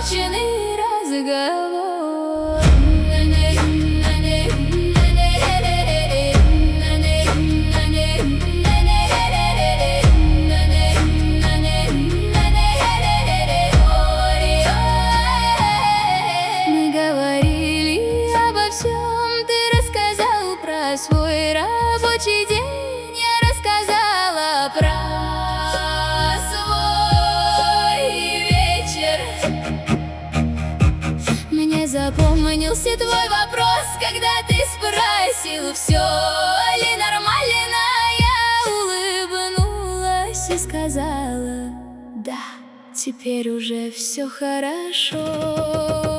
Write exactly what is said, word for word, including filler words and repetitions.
законченный разговор. Мы говорили обо всем, ты рассказал про свой рабочий день, я рассказала про запомнился твой вопрос, когда ты спросил, все ли нормально. Я улыбнулась и сказала: да, теперь уже все хорошо.